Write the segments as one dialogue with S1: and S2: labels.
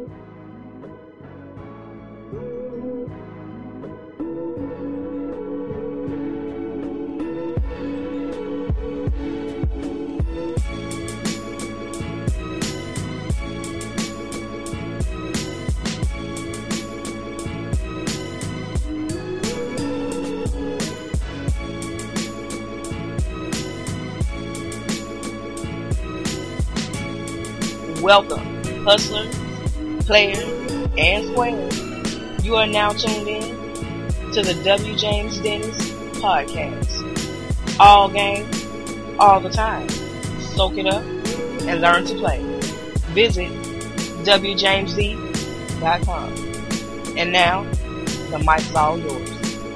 S1: Welcome, hustlers, players, and squares. You are now tuned in to the W. James Dennis podcast. All game, all the time. Soak it up and learn to play. Visit WJamesD.com. And now, the mic's all yours.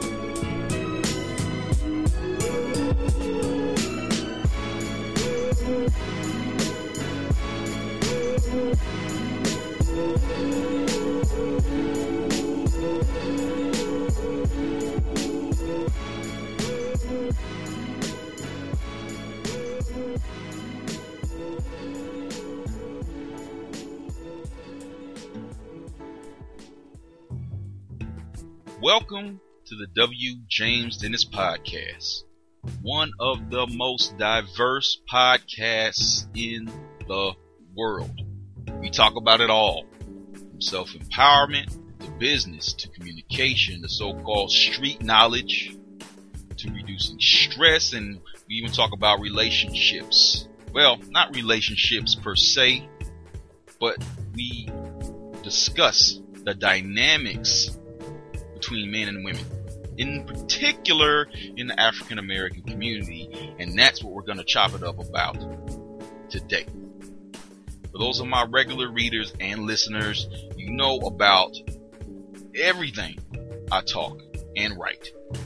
S2: Welcome to the W. James Dennis podcast, one of the most diverse podcasts in the world. We talk about it all, from self-empowerment to business to communication to so-called street knowledge to reducing stress, and we even talk about relationships. Well, not relationships per se, but we discuss the dynamics between men and women, in particular in the African American community, and that's what we're going to chop it up about today. For those of my regular readers and listeners, you know about everything I talk and write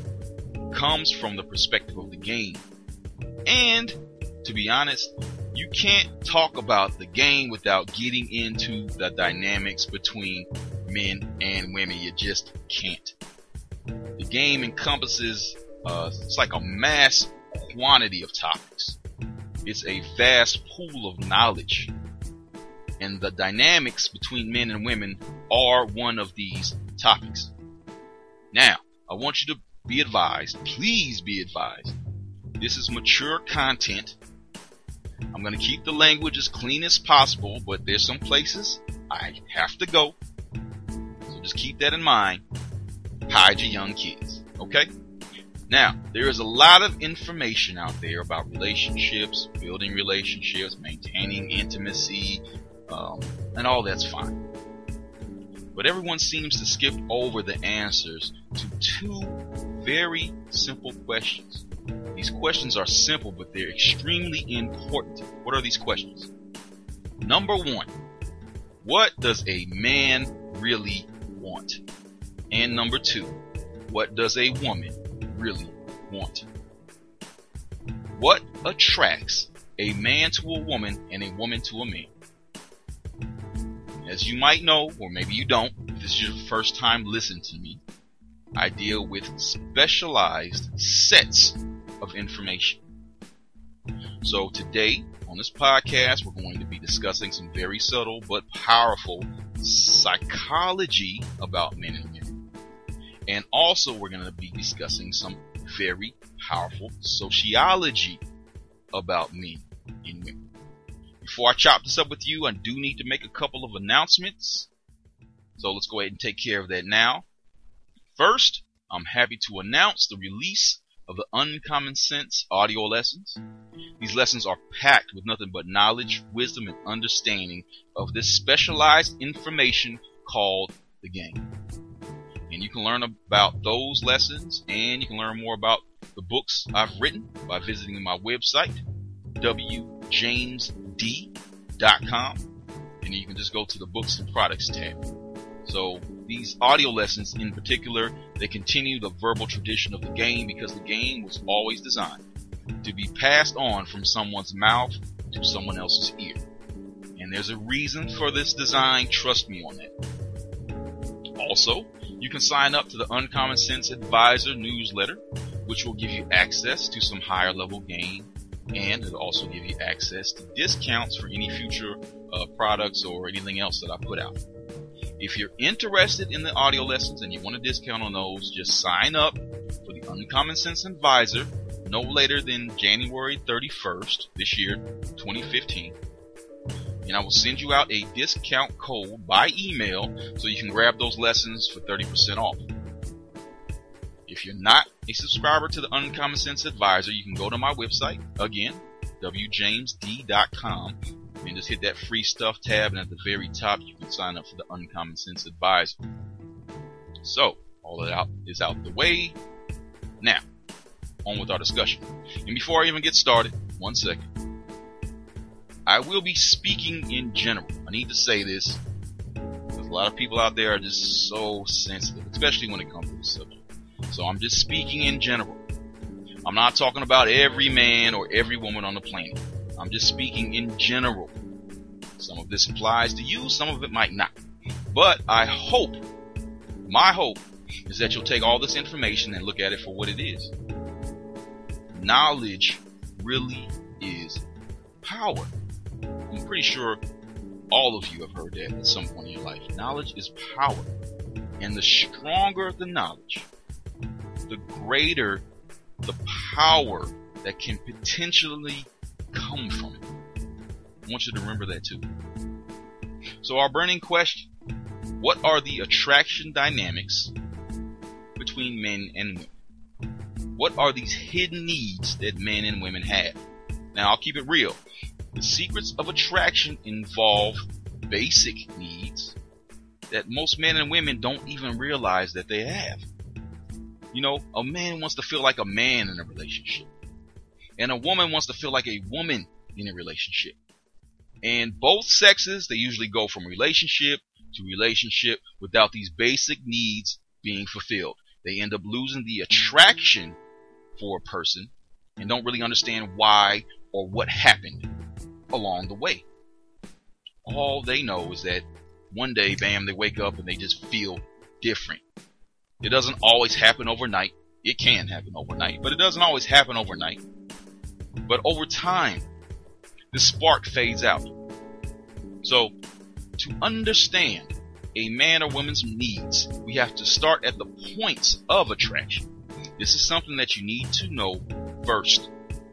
S2: comes from the perspective of the game. And to be honest, you can't talk about the game without getting into the dynamics between men and women. You just can't. The game encompasses it's like a mass quantity of topics. It's a vast pool of knowledge, and the dynamics between men and women are one of these topics. Now, I want you to be advised, please be advised, this is mature content. I'm going to keep the language as clean as possible, but there's some places I have to go. So just keep that in mind. Hide your young kids, okay? Now, there is a lot of information out there about relationships, building relationships, maintaining intimacy, and all that's fine. But everyone seems to skip over the answers to two very simple questions. These questions are simple, but they're extremely important. What are these questions? Number one, what does a man really want? And number two, what does a woman really want? What attracts a man to a woman and a woman to a man? As you might know, or maybe you don't, if this is your first time listening to me, I deal with specialized sets of information. So today, on this podcast, we're going to be discussing some very subtle but powerful psychology about men and women. And also, we're going to be discussing some very powerful sociology about men and women. Before I chop this up with you, I do need to make a couple of announcements. So let's go ahead and take care of that now. First, I'm happy to announce the release of the Uncommon Sense audio lessons. These lessons are packed with nothing but knowledge, wisdom, and understanding of this specialized information called the game. And you can learn about those lessons, and you can learn more about the books I've written by visiting my website, WJamesD.com, and you can just go to the Books and Products tab. So these audio lessons in particular, they continue the verbal tradition of the game, because the game was always designed to be passed on from someone's mouth to someone else's ear. And there's a reason for this design, trust me on that. Also, you can sign up to the Uncommon Sense Advisor newsletter, which will give you access to some higher level game, and it'll also give you access to discounts for any future products or anything else that I put out. If you're interested in the audio lessons and you want a discount on those, just sign up for the Uncommon Sense Advisor no later than January 31st this year, 2015. And I will send you out a discount code by email so you can grab those lessons for 30% off. If you're not a subscriber to the Uncommon Sense Advisor, you can go to my website, again, wjamesd.com, and just hit that free stuff tab, and at the very top you can sign up for the Uncommon Sense Advisor. So, all of that is out the way. Now, on with our discussion. And before I even get started, one second. I will be speaking in general. I need to say this, because a lot of people out there are just so sensitive, especially when it comes to this subject. So I'm just speaking in general. I'm not talking about every man or every woman on the planet. I'm just speaking in general. Some of this applies to you, some of it might not. But my hope is that you'll take all this information and look at it for what it is. Knowledge really is power. I'm pretty sure all of you have heard that at some point in your life. Knowledge is power. And the stronger the knowledge, the greater the power that can potentially come from it. I want you to remember that too. So our burning question: what are the attraction dynamics between men and women? What are these hidden needs that men and women have? Now, I'll keep it real. The secrets of attraction involve basic needs that most men and women don't even realize that they have. You know, a man wants to feel like a man in a relationship, and a woman wants to feel like a woman in a relationship. And both sexes, they usually go from relationship to relationship without these basic needs being fulfilled. They end up losing the attraction for a person and don't really understand why or what happened along the way. All they know is that one day, bam, they wake up and they just feel different. It doesn't always happen overnight. It can happen overnight, but it doesn't always happen overnight. But over time, the spark fades out. So, to understand a man or woman's needs, we have to start at the points of attraction. This is something that you need to know first.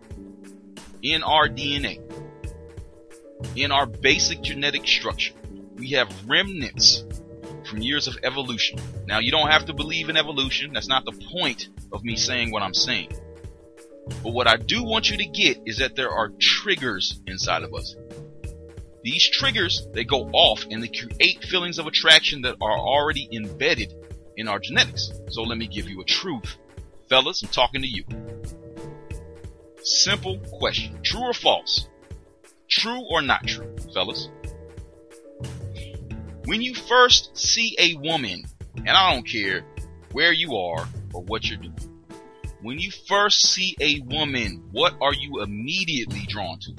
S2: In our DNA, in our basic genetic structure, we have remnants from years of evolution. Now, you don't have to believe in evolution. That's not the point of me saying what I'm saying. But what I do want you to get is that there are triggers inside of us. These triggers, they go off and they create feelings of attraction that are already embedded in our genetics. So let me give you a truth. Fellas, I'm talking to you. Simple question. True or false? True or not true, fellas? When you first see a woman, and I don't care where you are or what you're doing, when you first see a woman, what are you immediately drawn to?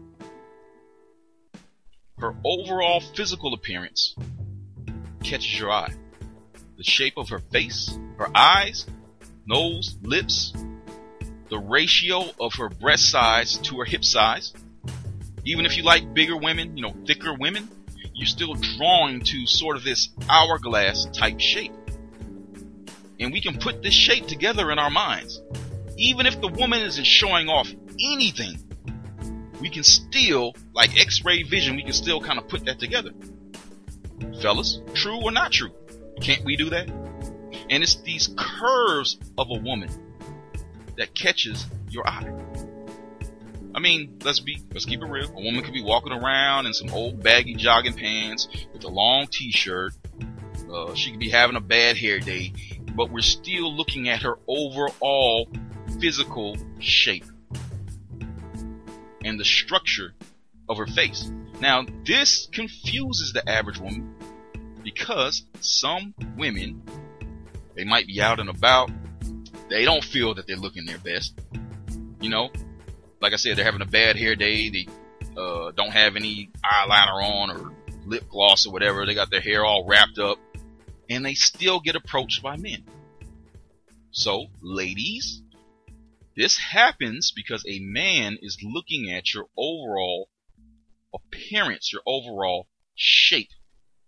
S2: Her overall physical appearance catches your eye. The shape of her face, her eyes, nose, lips, the ratio of her breast size to her hip size. Even if you like bigger women, thicker women, you're still drawing to sort of this hourglass type shape. And we can put this shape together in our minds. Even if the woman isn't showing off anything, we can still, like X-ray vision, we can still kind of put that together. Fellas, true or not true? Can't we do that? And it's these curves of a woman that catches your eye. I mean, let's keep it real. A woman could be walking around in some old baggy jogging pants with a long t-shirt. She could be having a bad hair day, but we're still looking at her overall physical shape and the structure of her face. Now, this confuses the average woman because some women, they might be out and about. They don't feel that they're looking their best. Like I said, they're having a bad hair day. They don't have any eyeliner on or lip gloss or whatever. They got their hair all wrapped up. And they still get approached by men. So, ladies, this happens because a man is looking at your overall appearance, your overall shape.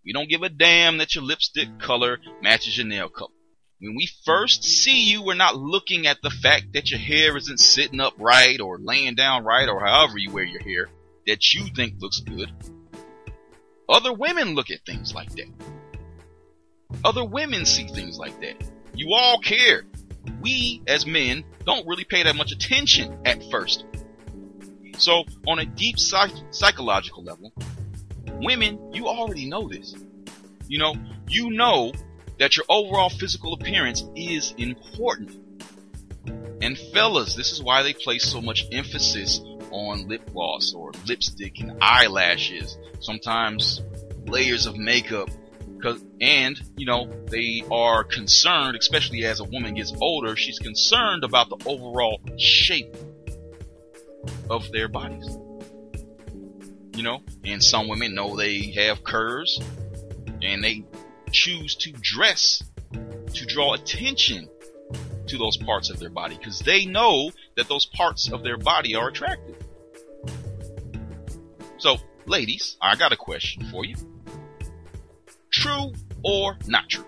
S2: We don't give a damn that your lipstick color matches your nail color. When we first see you, we're not looking at the fact that your hair isn't sitting up right or laying down right or however you wear your hair that you think looks good. Other women look at things like that. Other women see things like that. You all care. We, as men, don't really pay that much attention at first. So, on a deep psychological level, women, you already know this. You know that your overall physical appearance is important. And fellas, this is why they place so much emphasis on lip gloss or lipstick and eyelashes, sometimes layers of makeup. And they are concerned, especially as a woman gets older, she's concerned about the overall shape of their bodies. And some women know they have curves, and they choose to dress to draw attention to those parts of their body because they know that those parts of their body are attractive. So, ladies, I got a question for you. True or not true?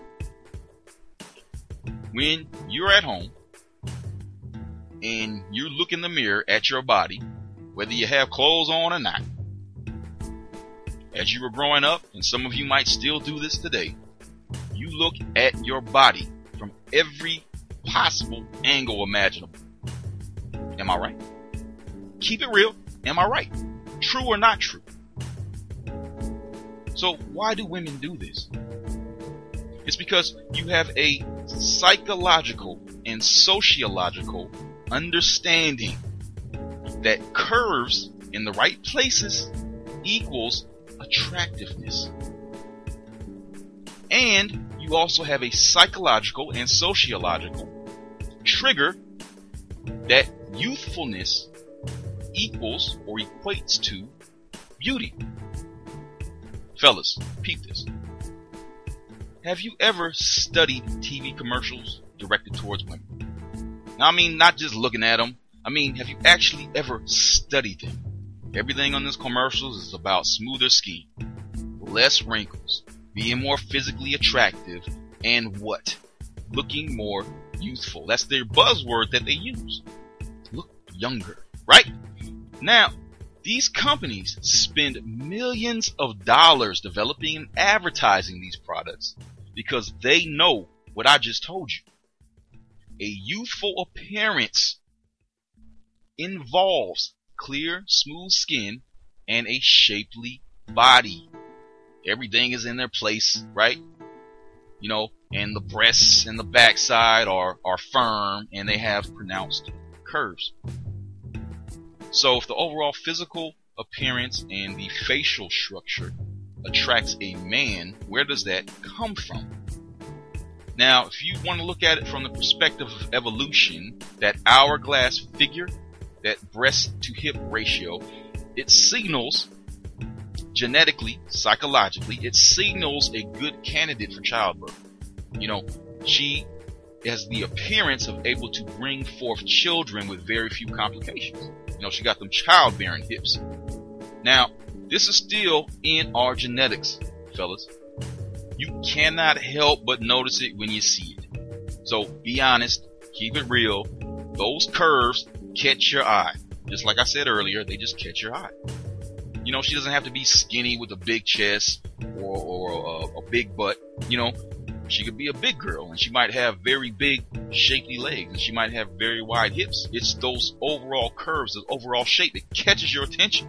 S2: When you're at home and you look in the mirror at your body, whether you have clothes on or not, as you were growing up, and some of you might still do this today, you look at your body from every possible angle imaginable. Am I right? Keep it real. Am I right? True or not true? So why do women do this? It's because you have a psychological and sociological understanding that curves in the right places equals attractiveness. And you also have a psychological and sociological trigger that youthfulness equals or equates to beauty. Fellas, peep this. Have you ever studied TV commercials directed towards women? Now, I mean, not just looking at them. I mean, have you actually ever studied them? Everything on this commercials is about smoother skin, less wrinkles, being more physically attractive, and what? Looking more youthful. That's their buzzword that they use. Look younger, right? Now, these companies spend millions of dollars developing and advertising these products because they know what I just told you. A youthful appearance involves clear, smooth skin and a shapely body. Everything is in their place, right? And the breasts and the backside are firm and they have pronounced curves. So if the overall physical appearance and the facial structure attracts a man, where does that come from? Now, if you want to look at it from the perspective of evolution, that hourglass figure, that breast to hip ratio, it signals genetically, psychologically, it signals a good candidate for childbirth. She has the appearance of able to bring forth children with very few complications. She got them childbearing hips. Now, this is still in our genetics, fellas. You cannot help but notice it when you see it. So be honest, keep it real. Those curves catch your eye. Just like I said earlier, they just catch your eye. She doesn't have to be skinny with a big chest or a big butt. She could be a big girl and she might have very big, shapely legs and she might have very wide hips. It's those overall curves, the overall shape that catches your attention.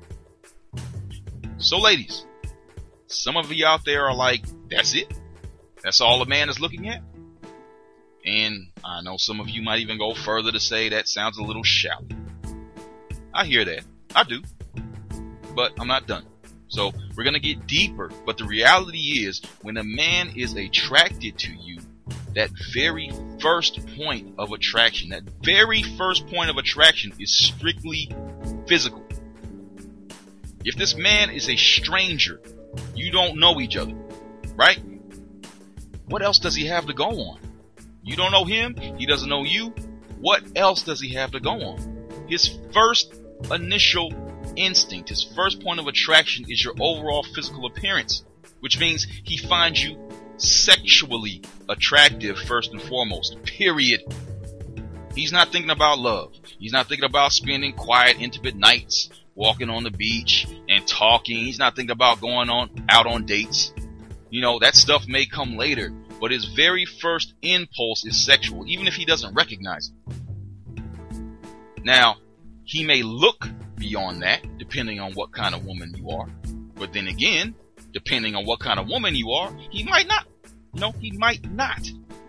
S2: So ladies, some of you out there are like, that's it? That's all a man is looking at? And I know some of you might even go further to say that sounds a little shallow. I hear that. I do. But I'm not done. So we're going to get deeper. But the reality is, when a man is attracted to you, that very first point of attraction, is strictly physical. If this man is a stranger, you don't know each other, right? What else does he have to go on? You don't know him, he doesn't know you. What else does he have to go on? His first initial instinct, his first point of attraction is your overall physical appearance, which means he finds you sexually attractive first and foremost, period. He's not thinking about love. He's not thinking about spending quiet, intimate nights, walking on the beach and talking. He's not thinking about going out on dates. That stuff may come later, but his very first impulse is sexual, even if he doesn't recognize it. Now, he may look beyond that, depending on what kind of woman you are. But then again, depending on what kind of woman you are, he might not. He might not.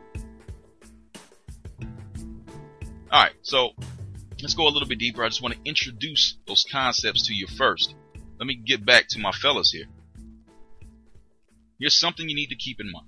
S2: Alright, so let's go a little bit deeper. I just want to introduce those concepts to you first. Let me get back to my fellas here. Here's something you need to keep in mind.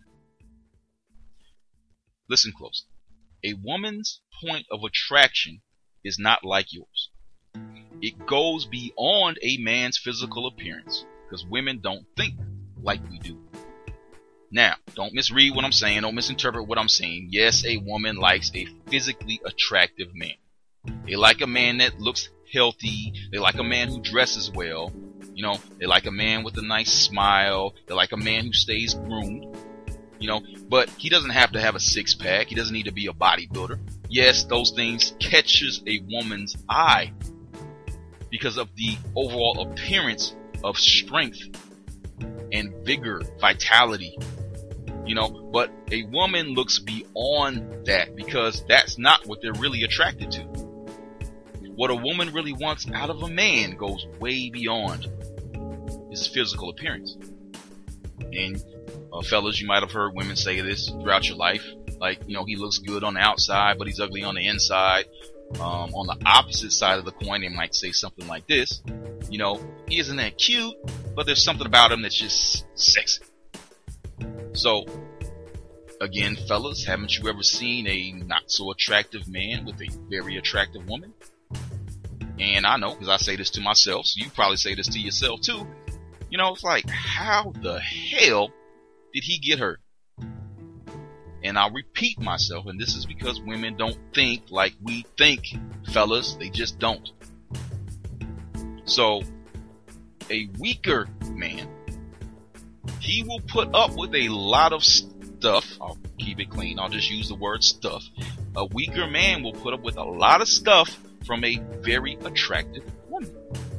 S2: Listen close. A woman's point of attraction is not like yours. It goes beyond a man's physical appearance, because women don't think like we do. Now, don't misread what I'm saying. Don't misinterpret what I'm saying. Yes, a woman likes a physically attractive man. They like a man that looks healthy. They like a man who dresses well. They like a man with a nice smile. They like a man who stays groomed. But he doesn't have to have a six-pack. He doesn't need to be a bodybuilder. Yes, those things catches a woman's eye because of the overall appearance of strength and vigor, vitality. But a woman looks beyond that, because that's not what they're really attracted to. What a woman really wants out of a man goes way beyond his physical appearance. And fellas, you might have heard women say this throughout your life. Like, he looks good on the outside, but he's ugly on the inside. On the opposite side of the coin, they might say something like this. He isn't that cute, but there's something about him that's just sexy. So, again, fellas, haven't you ever seen a not so attractive man with a very attractive woman? And I know, because I say this to myself, so you probably say this to yourself too. It's like, how the hell did he get her? And I'll repeat myself, and this is because women don't think like we think, fellas. They just don't. So, a weaker man, he will put up with a lot of stuff. I'll keep it clean. I'll just use the word stuff. A weaker man will put up with a lot of stuff from a very attractive woman.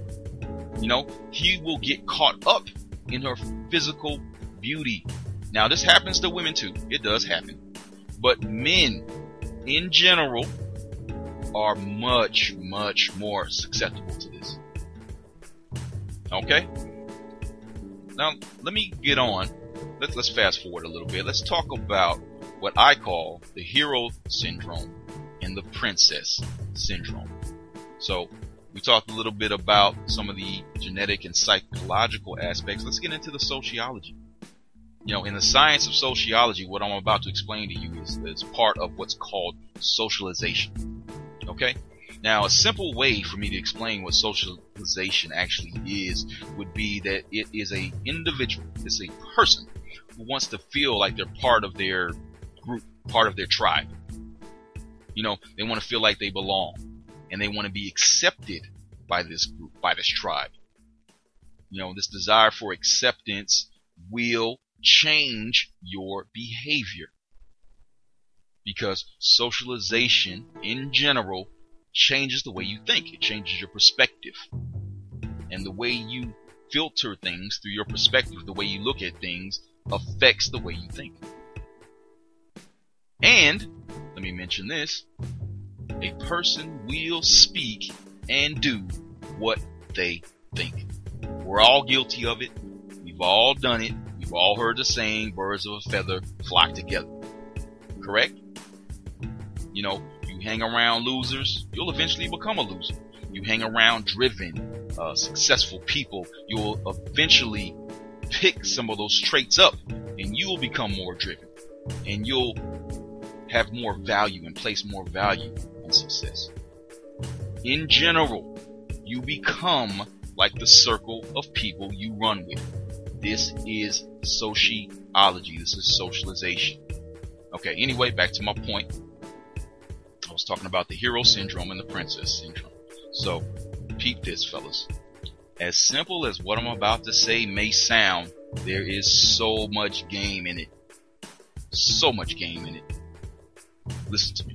S2: He will get caught up in her physical beauty. Now, this happens to women too. It does happen. But men, in general, are much, much more susceptible to this. Okay? Now, let me get on. Let's fast forward a little bit. Let's talk about what I call the hero syndrome and the princess syndrome. So, we talked a little bit about some of the genetic and psychological aspects. Let's get into the sociology. In the science of sociology, what I'm about to explain to you is part of what's called socialization. Okay? Now, a simple way for me to explain what socialization actually is would be that it is an individual, it's a person who wants to feel like they're part of their group, part of their tribe. They want to feel like they belong, and they want to be accepted by this group, by this tribe. This desire for acceptance will change your behavior, because socialization in general changes the way you think. It changes your perspective, and the way you filter things through your perspective, the way you look at things, affects the way you think. And let me mention this: a person will speak and do what they think. We're all guilty of it. We've all done it. We've all heard the saying, birds of a feather flock together. Correct? You hang around losers, you'll eventually become a loser. You hang around driven, successful people, you'll eventually pick some of those traits up, and you'll become more driven. And you'll have more value and place more value on success. In general, you become like the circle of people you run with. This is sociology. This is socialization. Okay, anyway, back to my point. I was talking about the hero syndrome and the princess syndrome. So, peep this, fellas. As simple as what I'm about to say may sound, There is so much game in it. So much game in it. Listen to me.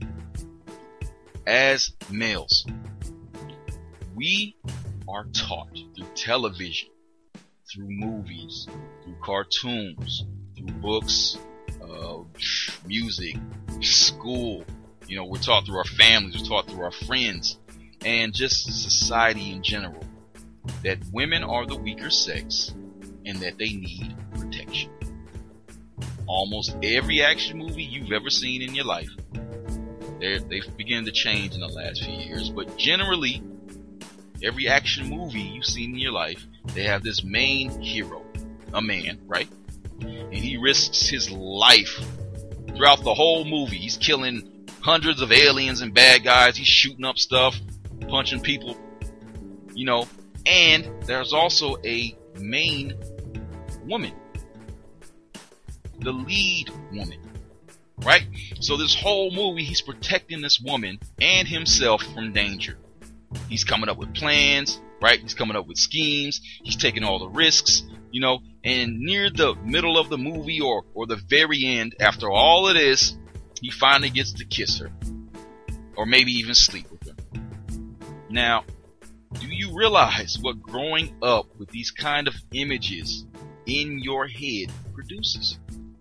S2: As males, we are taught through television, through movies, through cartoons, through books, music, school. You know, we're taught through our families, we're taught through our friends, and just society in general, that women are the weaker sex and that they need protection. Almost every action movie you've ever seen in your life, they've begun to change in the last few years, but generally, every action movie you've seen in your life, they have this main hero, a man, right? And he risks his life throughout the whole movie. He's killing hundreds of aliens and bad guys. He's shooting up stuff, punching people, you know. And there's also a main woman, the lead woman, right? So this whole movie, he's protecting this woman and himself from danger. He's coming up with plans, right? He's coming up with schemes. He's taking all the risks, you know, and near the middle of the movie or the very end, after all of this, he finally gets to kiss her, or maybe even sleep with her. Now, do you realize what growing up with these kind of images in your head produces?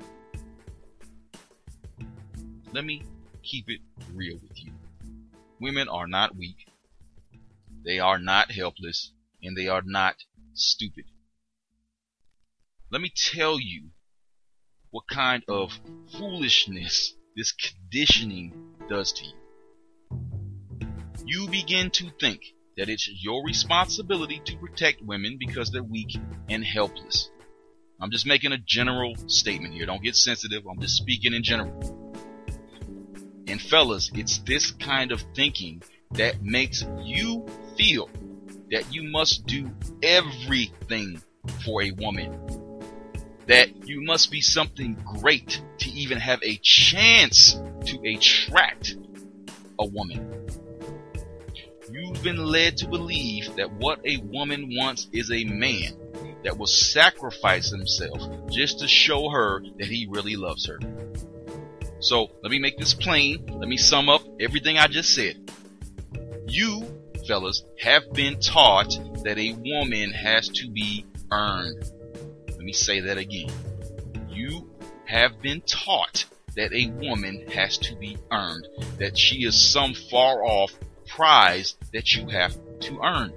S2: Let me keep it real with you. Women are not weak. They are not helpless, and they are not stupid. Let me tell you what kind of foolishness this conditioning does to you. You begin to think that it's your responsibility to protect women because they're weak and helpless. I'm just making a general statement here. Don't get sensitive. I'm just speaking in general. And fellas, it's this kind of thinking that makes you feel that you must do everything for a woman. That you must be something great to even have a chance to attract a woman. You've been led to believe that what a woman wants is a man that will sacrifice himself just to show her that he really loves her. So let me make this plain. Let me sum up everything I just said. You, fellas, have been taught that a woman has to be earned. Let me say that again. You have been taught that a woman has to be earned, that she is some far off prize that you have to earn.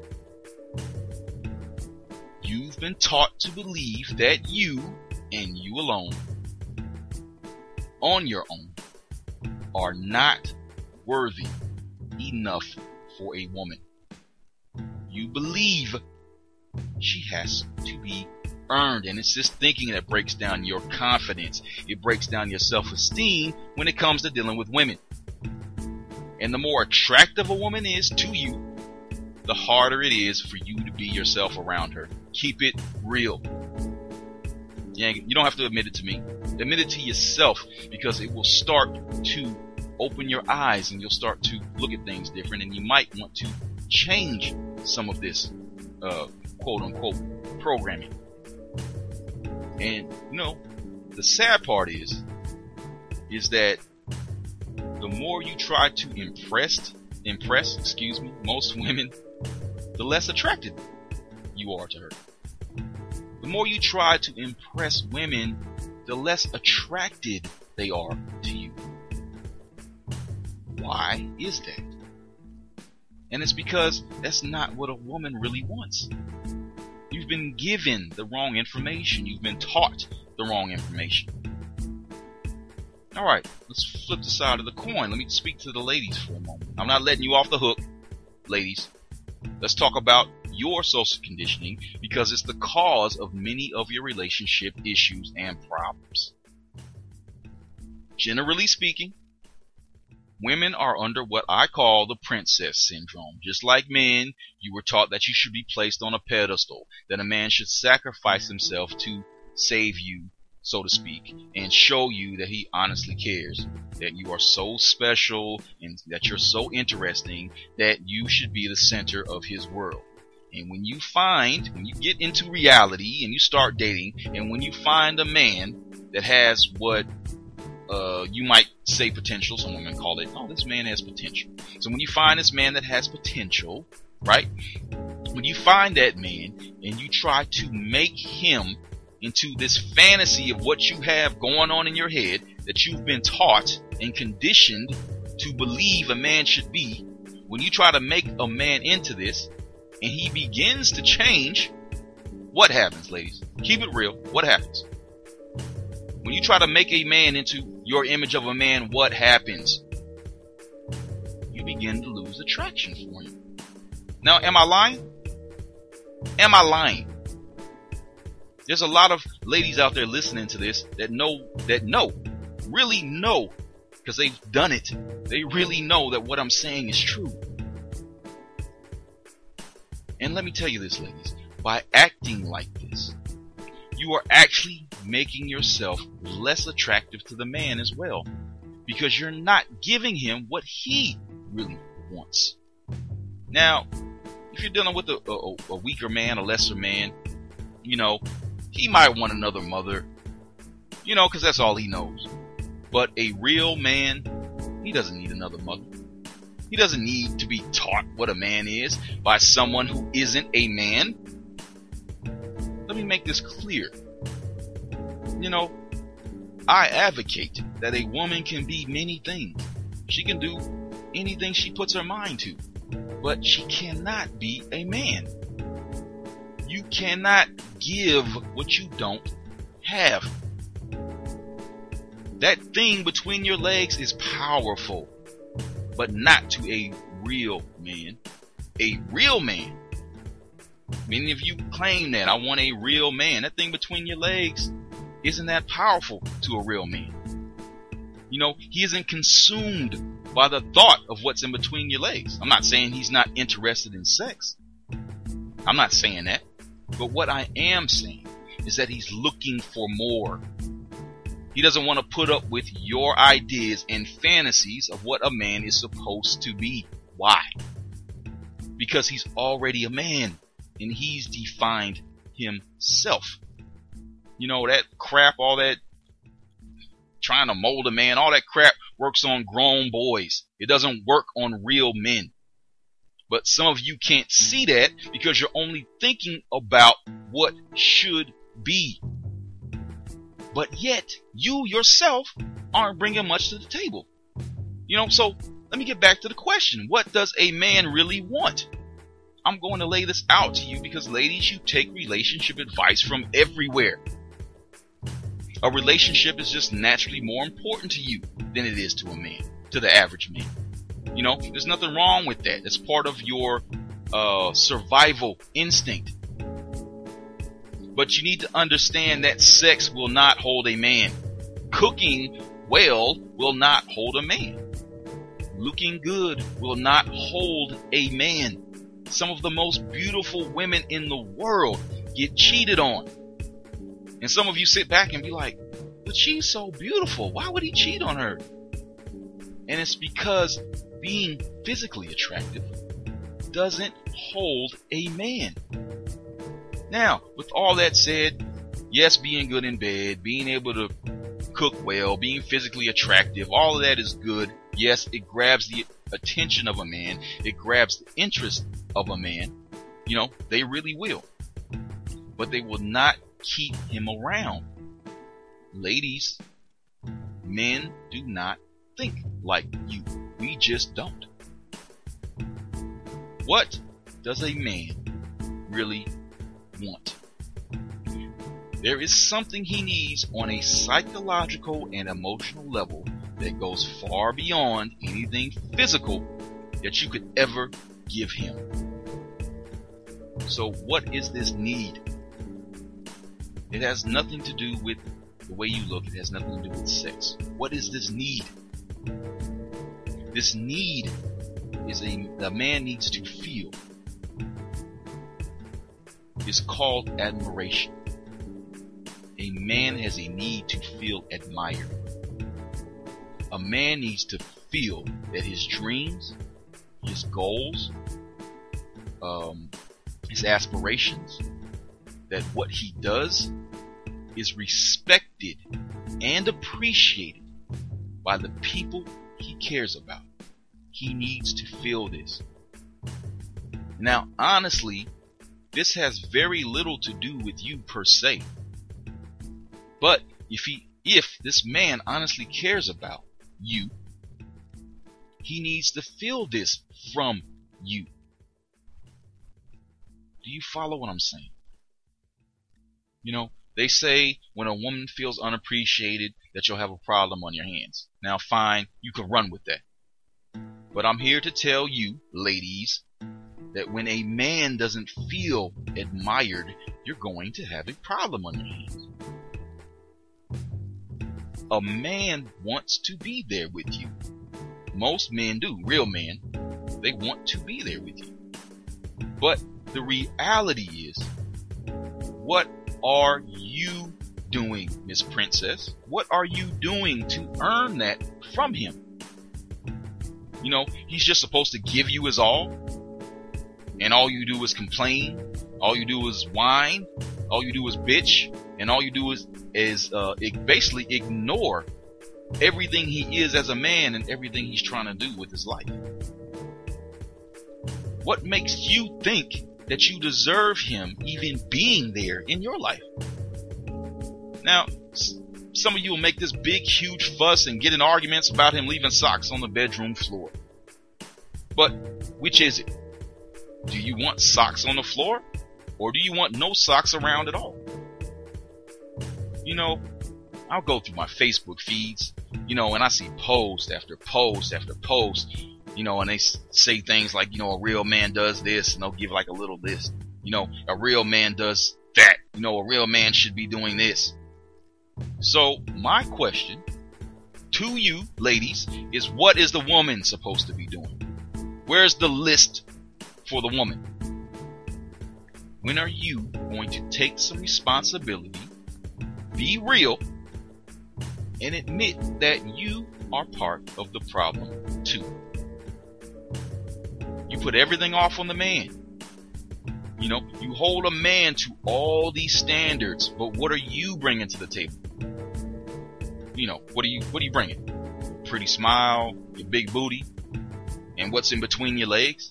S2: You've been taught to believe that you, and you alone, on your own, are not worthy enough for a woman. You believe she has to be earned, and it's this thinking that breaks down your confidence. It breaks down your self-esteem when it comes to dealing with women. And the more attractive a woman is to you, the harder it is for you to be yourself around her. Keep it real. Yeah, you don't have to admit it to me. Admit it to yourself, because it will start to open your eyes and you'll start to look at things different, and you might want to change some of this quote unquote programming. And you know, the sad part is that the more you try to impress most women, the less attracted you are to her. The more you try to impress women, the less attracted they are to you. Why is that? And it's because that's not what a woman really wants. You've been given the wrong information. You've been taught the wrong information. Alright, let's flip the side of the coin. Let me speak to the ladies for a moment. I'm not letting you off the hook, ladies. Let's talk about your social conditioning, because it's the cause of many of your relationship issues and problems. Generally speaking, women are under what I call the princess syndrome. Just like men, you were taught that you should be placed on a pedestal, that a man should sacrifice himself to save you, so to speak, and show you that he honestly cares, that you are so special and that you're so interesting that you should be the center of his world. And when you get into reality and you start dating, and when you find a man that has what you might say potential, some women call it, oh, this man has potential. So when you find this man that has potential, right? When you find that man and you try to make him into this fantasy of what you have going on in your head that you've been taught and conditioned to believe a man should be, when you try to make a man into this and he begins to change, what happens, ladies? Keep it real. What happens? When you try to make a man into your image of a man, what happens? You begin to lose attraction for him. Now, am I lying? Am I lying? There's a lot of ladies out there listening to this that really know, because they've done it. They really know that what I'm saying is true. And let me tell you this, ladies, by acting like this, you are actually making yourself less attractive to the man as well, because you're not giving him what he really wants. Now, if you're dealing with a weaker man, a lesser man, he might want another mother, because that's all he knows. But a real man, he doesn't need another mother. He doesn't need to be taught what a man is by someone who isn't a man. Let me make this clear. I advocate that a woman can be many things. She can do anything she puts her mind to, but she cannot be a man. You cannot give what you don't have. That thing between your legs is powerful, but not to a real man. A real man. Many of you claim that I want a real man. That thing between your legs isn't that powerful to a real man. He isn't consumed by the thought of what's in between your legs. I'm not saying he's not interested in sex. I'm not saying that. But what I am saying is that he's looking for more. He doesn't want to put up with your ideas and fantasies of what a man is supposed to be. Why? Because he's already a man and he's defined himself. That crap, all that trying to mold a man, all that crap works on grown boys. It doesn't work on real men. But some of you can't see that because you're only thinking about what should be. But yet, you yourself aren't bringing much to the table. So let me get back to the question. What does a man really want? I'm going to lay this out to you because, ladies, you take relationship advice from everywhere. A relationship is just naturally more important to you than it is to a man, to the average man. There's nothing wrong with that. It's part of your survival instinct. But you need to understand that sex will not hold a man. Cooking well will not hold a man. Looking good will not hold a man. Some of the most beautiful women in the world get cheated on. And some of you sit back and be like, but she's so beautiful. Why would he cheat on her? And it's because being physically attractive doesn't hold a man. Now, with all that said, yes, being good in bed, being able to cook well, being physically attractive, all of that is good. Yes, it grabs the attention of a man. It grabs the interest of a man. They really will. But they will not keep him around. Ladies, men do not think like you. We just don't. What does a man really want? There is something he needs on a psychological and emotional level that goes far beyond anything physical that you could ever give him. So what is this need? It has nothing to do with the way you look. It has nothing to do with sex. What is this need? This need is a man needs to feel. It's called admiration. A man has a need to feel admired. A man needs to feel that his dreams, his goals, his aspirations, that what he does is respected and appreciated by the people he cares about. He needs to feel this. Now, honestly, this has very little to do with you per se. But if this man honestly cares about you, he needs to feel this from you. Do you follow what I'm saying? You know, they say when a woman feels unappreciated that you'll have a problem on your hands. Now fine, you can run with that. But I'm here to tell you, ladies, that when a man doesn't feel admired, you're going to have a problem on your hands. A man wants to be there with you. Most men do, real men. They want to be there with you. But the reality is, what are you doing, Miss Princess? What are you doing to earn that from him? You know, he's just supposed to give you his all, and all you do is complain, all you do is whine, all you do is bitch, and all you do is basically ignore everything he is as a man and everything he's trying to do with his life. What makes you think that you deserve him even being there in your life? Now, some of you will make this big, huge fuss and get in arguments about him leaving socks on the bedroom floor. But which is it? Do you want socks on the floor? Or do you want no socks around at all? You know, I'll go through my Facebook feeds, you know, and I see post after post after post, you know, and they say things like, you know, a real man does this, and they'll give like a little list. You know, a real man does that. You know, a real man should be doing this. So my question to you, ladies, is what is the woman supposed to be doing? Where's the list for the woman? When are you going to take some responsibility, be real, and admit that you are part of the problem too? You put everything off on the man. You know, you hold a man to all these standards, but what are you bringing to the table? You know, what are you bringing? Pretty smile, your big booty, and what's in between your legs?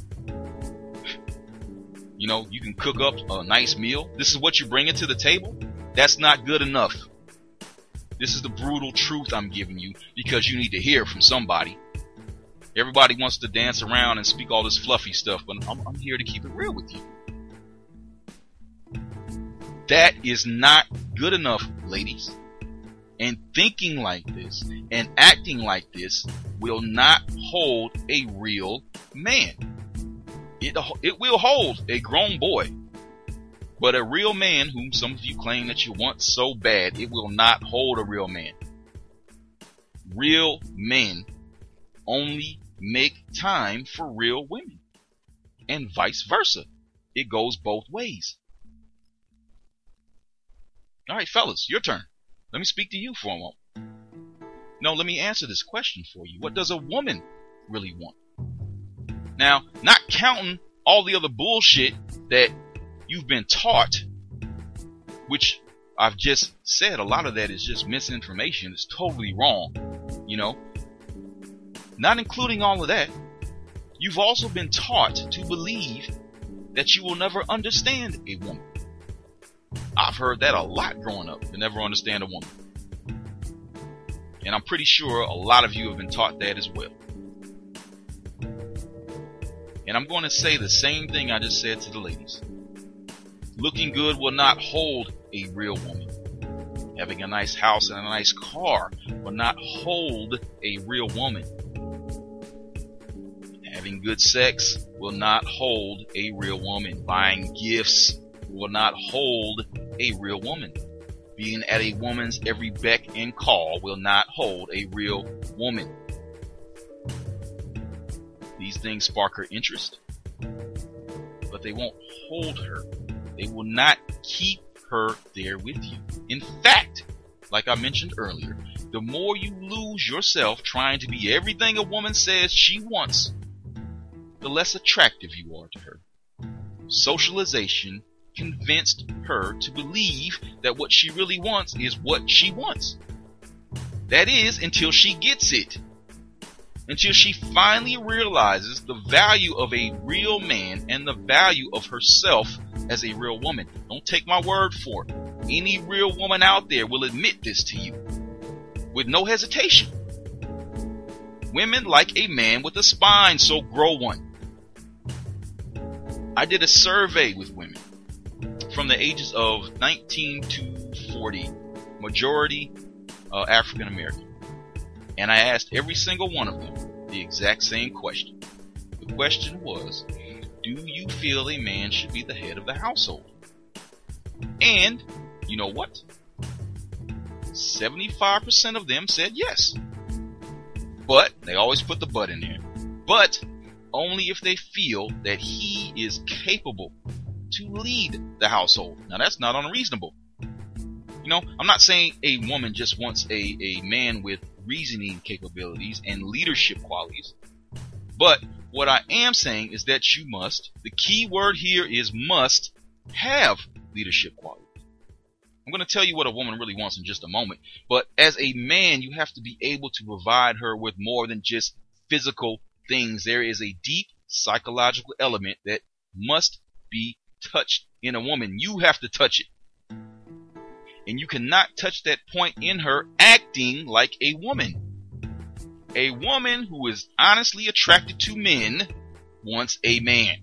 S2: You know, you can cook up a nice meal. This is what you're bringing to the table? That's not good enough. This is the brutal truth I'm giving you because you need to hear from somebody. Everybody wants to dance around and speak all this fluffy stuff, but I'm here to keep it real with you. That is not good enough, ladies. And thinking like this and acting like this will not hold a real man. It will hold a grown boy. But a real man, whom some of you claim that you want so bad, it will not hold a real man. Real men only make time for real women. And vice versa. It goes both ways. Alright, fellas, your turn. Let me speak to you for a moment. No, let me answer this question for you. What does a woman really want? Now, not counting all the other bullshit that you've been taught, which I've just said, a lot of that is just misinformation. It's totally wrong, you know. Not including all of that, you've also been taught to believe that you will never understand a woman. I've heard that a lot growing up, to never understand a woman. And I'm pretty sure a lot of you have been taught that as well. And I'm going to say the same thing I just said to the ladies. Looking good will not hold a real woman. Having a nice house and a nice car will not hold a real woman. Having good sex will not hold a real woman. Buying gifts will not hold a real woman. Being at a woman's every beck and call will not hold a real woman. These things spark her interest, but they won't hold her. They will not keep her there with you. In fact, like I mentioned earlier, the more you lose yourself trying to be everything a woman says she wants, the less attractive you are to her. socialization convinced her to believe that what she really wants is what she wants. That is, until she gets it. Until she finally realizes the value of a real man and the value of herself as a real woman. Don't take my word for it. Any real woman out there will admit this to you with no hesitation. Women like a man with a spine, so grow one. I did a survey with women from the ages of 19 to 40, majority African American. And I asked every single one of them the exact same question. The question was, do you feel a man should be the head of the household? And you know what? 75% of them said yes. But, they always put the but in there. But, only if they feel that he is capable to lead the household. Now that's not unreasonable. You know, I'm not saying a woman just wants a man with reasoning capabilities and leadership qualities. But what I am saying is that you must, the key word here is must, have leadership qualities. I'm going to tell you what a woman really wants in just a moment. But as a man, you have to be able to provide her with more than just physical things. There is a deep psychological element that must be touched in a woman. You have to touch it. And you cannot touch that point in her acting like a woman. A woman who is honestly attracted to men wants a man.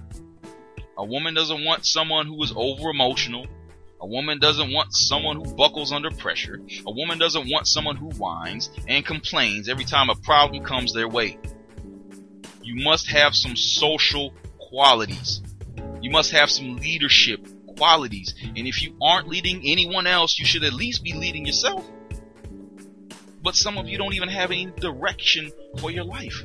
S2: A woman doesn't want someone who is over emotional. A woman doesn't want someone who buckles under pressure. A woman doesn't want someone who whines and complains every time a problem comes their way. You must have some social qualities. You must have some leadership qualities. And if you aren't leading anyone else, you should at least be leading yourself. But some of you don't even have any direction for your life.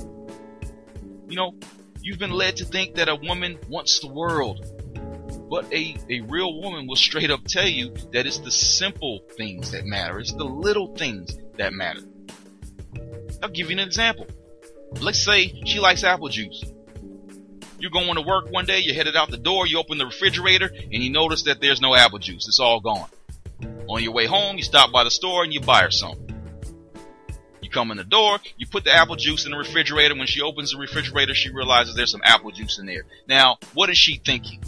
S2: You know, you've been led to think that a woman wants the world. But a real woman will straight up tell you that it's the simple things that matter. It's the little things that matter. I'll give you an example. Let's say she likes apple juice. You're going to work one day, you're headed out the door, you open the refrigerator, and you notice that there's no apple juice. It's all gone. On your way home, you stop by the store and you buy her some. You come in the door, you put the apple juice in the refrigerator. When she opens the refrigerator, she realizes there's some apple juice in there. Now, what is she thinking?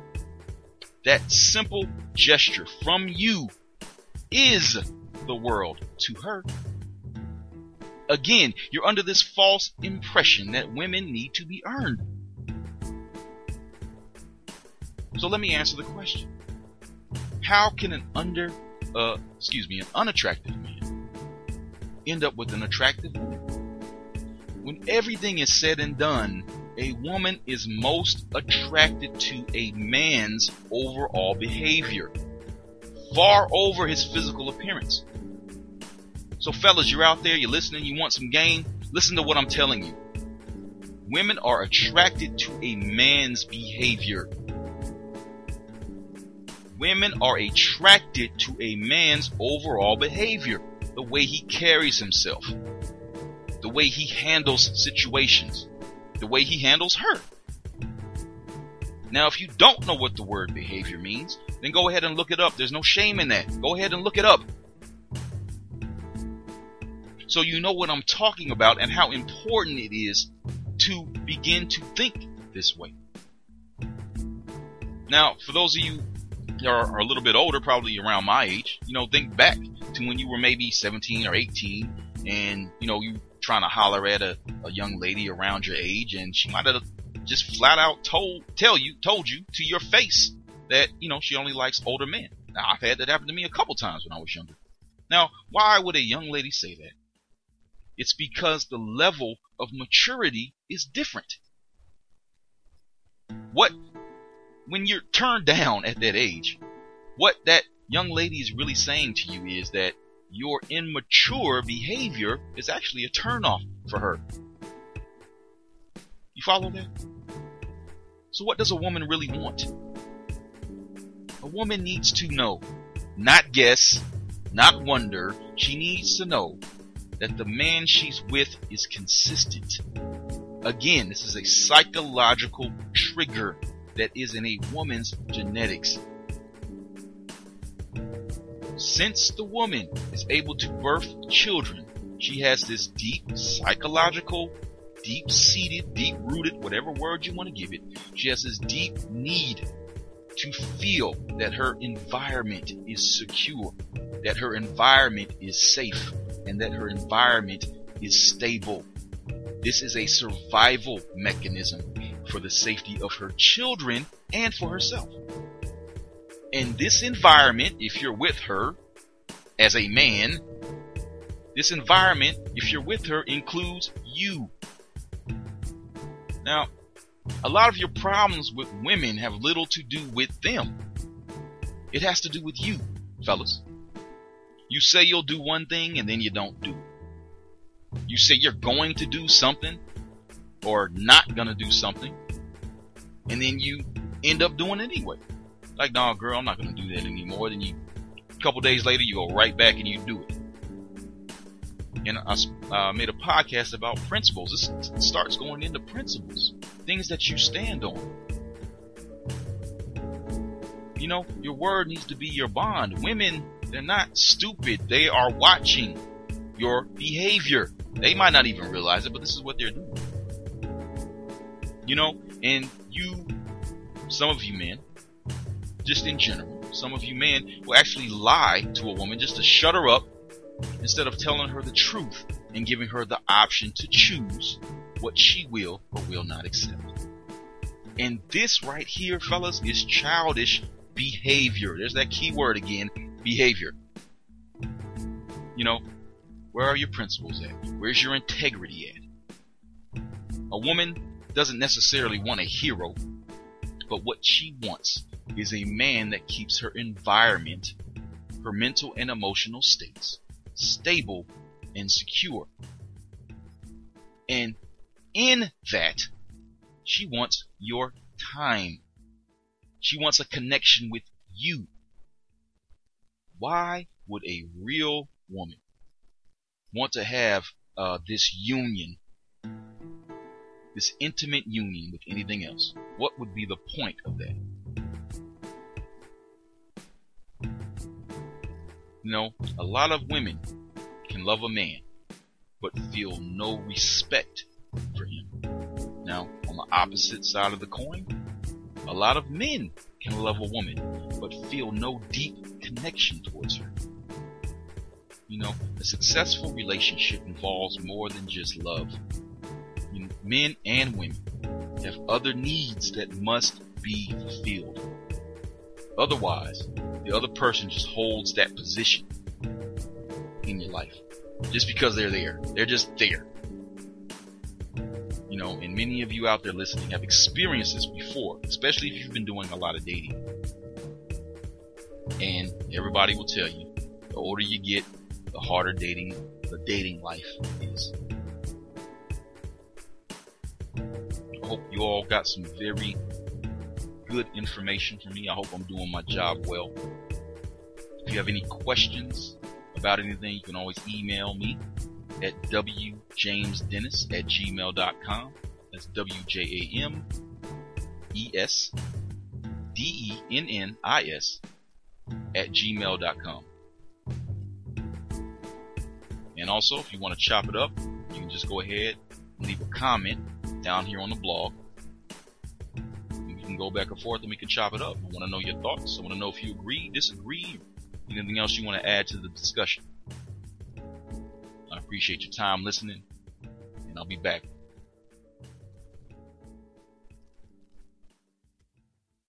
S2: That simple gesture from you is the world to her. Again, you're under this false impression that women need to be earned. So let me answer the question. How can an unattractive man end up with an attractive woman? When everything is said and done, a woman is most attracted to a man's overall behavior, far over his physical appearance. So fellas, you're out there, you're listening, you want some game? Listen to what I'm telling you. Women are attracted to a man's behavior. Women are attracted to a man's overall behavior, the way he carries himself, the way he handles situations, the way he handles her. Now, if you don't know what the word behavior means, then go ahead and look it up. There's no shame in that. Go ahead and look it up. So you know what I'm talking about and how important it is to begin to think this way. Now, for those of you that are a little bit older, probably around my age, think back to when you were maybe 17 or 18 and, you trying to holler at a young lady around your age, and she might have just flat out told you to your face that, she only likes older men. Now, I've had that happen to me a couple times when I was younger. Now, why would a young lady say that? It's because the level of maturity is different. When you're turned down at that age, what that young lady is really saying to you is that your immature behavior is actually a turnoff for her. You follow that? So what does a woman really want? A woman needs to know, not guess, not wonder. She needs to know that the man she's with is consistent. Again, this is a psychological trigger. that is in a woman's genetics. Since the woman is able to birth children, she has this deep psychological, deep-seated, deep-rooted, whatever word you want to give it, she has this deep need to feel that her environment is secure, that her environment is safe, and that her environment is stable. This is a survival mechanism for the safety of her children and for herself. And this environment, if you're with her as a man, this environment, if you're with her, includes you. Now, a lot of your problems with women have little to do with them. It has to do with you, fellas. You say you'll do one thing and then you don't do it. You say you're going to do something or not gonna do something, and then you end up doing it anyway. Like, no, girl, I'm not gonna do that anymore. Then a couple days later, you go right back and you do it. And I made a podcast about principles. This starts going into principles, things that you stand on. You know, your word needs to be your bond. Women, they're not stupid. They are watching your behavior. They might not even realize it, but this is what they're doing. You know, and some of you men, just in general, some of you men will actually lie to a woman just to shut her up instead of telling her the truth and giving her the option to choose what she will or will not accept. And this right here, fellas, is childish behavior. There's that key word again, behavior. You know, where are your principles at? Where's your integrity at? A woman doesn't necessarily want a hero, but what she wants is a man that keeps her environment, her mental and emotional states, stable and secure. And in that, she wants your time. She wants a connection with you. Why would a real woman want to have this union, this intimate union with anything else? What would be the point of that? You know, a lot of women can love a man, but feel no respect for him. Now, on the opposite side of the coin, a lot of men can love a woman, but feel no deep connection towards her. You know, a successful relationship involves more than just love. You know, men and women have other needs that must be fulfilled. Otherwise, the other person just holds that position in your life. Just because they're there. They're just there. You know, and many of you out there listening have experienced this before, especially if you've been doing a lot of dating. And everybody will tell you, the older you get, the harder the dating life is. I hope you all got some very good information from me. I hope I'm doing my job well. If you have any questions about anything, you can always email me at wjamesdennis@gmail.com. That's WJAMESDENNIS @gmail.com. And also, if you want to chop it up, you can just go ahead and leave a comment down here on the blog. We can go back and forth and we can chop it up. I want to know your thoughts. I want to know if you agree, disagree, anything else you want to add to the discussion. I appreciate your time listening, and I'll be back